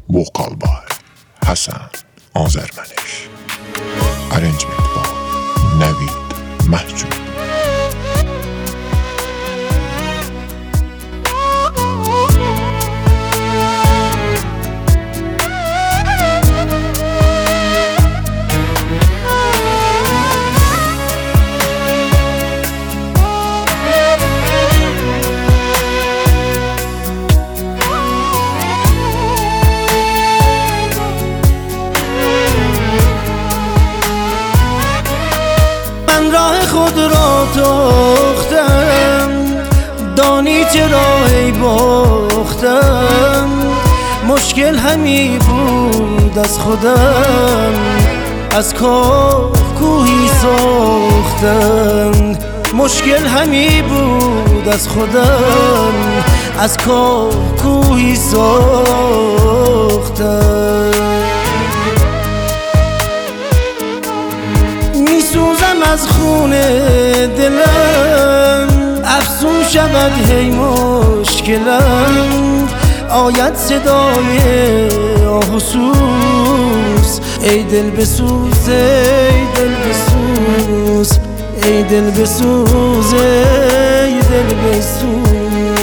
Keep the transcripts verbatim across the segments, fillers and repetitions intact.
Vocal by Hasan Azərməniş. Arrangement by Navid Mahjub. راه خود را تاختم، دانی چرا ای باختم. مشکل همی بود از خودم، از کاخ کوهی ساختم. مشکل همی بود از خودم، از کاخ کوهی ساختم. میسوزم از خون دلم، افسون شود هی مشکلم. آید صدای آه و سوز، ای دل بسوز ای دل بسوز، ای دل بسوز ای دل بسوز.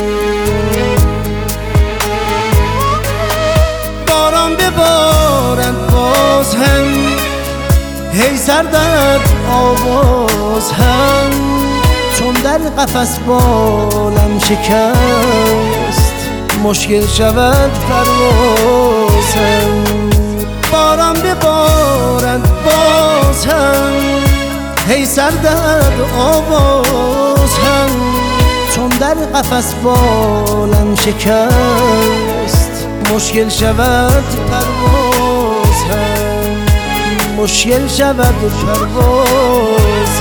باران ببارد باز هم، هی سردرد آواز هم. چون در قفس بالم شکست، مشکل شود پروازم. باران ببارد باز هم، هی سردرد آواز هم. چون در قفس بالم شکست، مشکل شود پروازم. مشکل شود پروازم.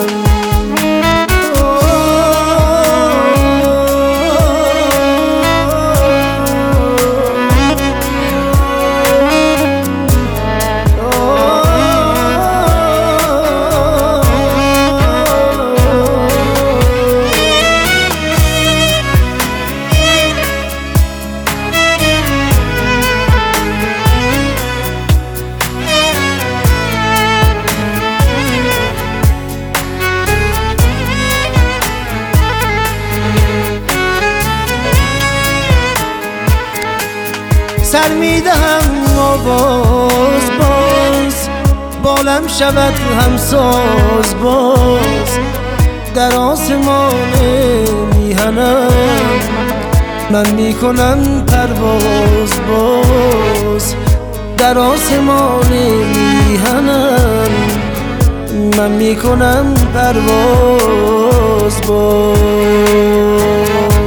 سر میدهم آواز باز، بالم شود همساز باز. در آسمان میهنم، من میکنم پرواز باز. در آسمان میهنم، من میکنم پرواز باز.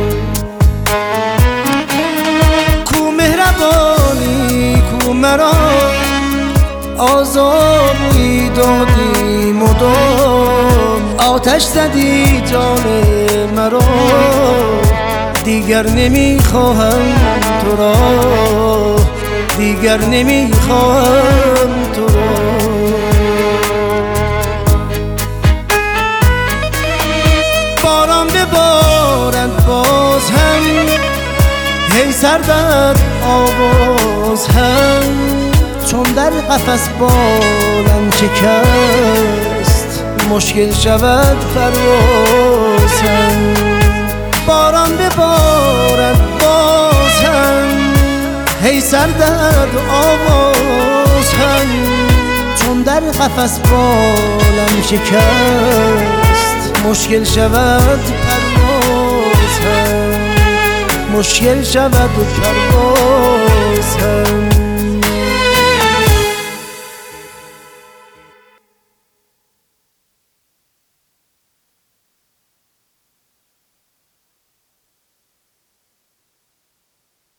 مرا آزادی دادی مدام، آتش زدی جان مرا. دیگر نمیخواهم تو را، دیگر نمیخواهم تو را. باران ببارد باز هم، هی سردرد آواز هم. چون در قفس بالم شکست، مشکل شود پروازم. باران ببارد باز هم، هی سردرد آواز هم. چون در قفس بالم شکست، مشکل شود پروازم. مشکل شود و پروازم.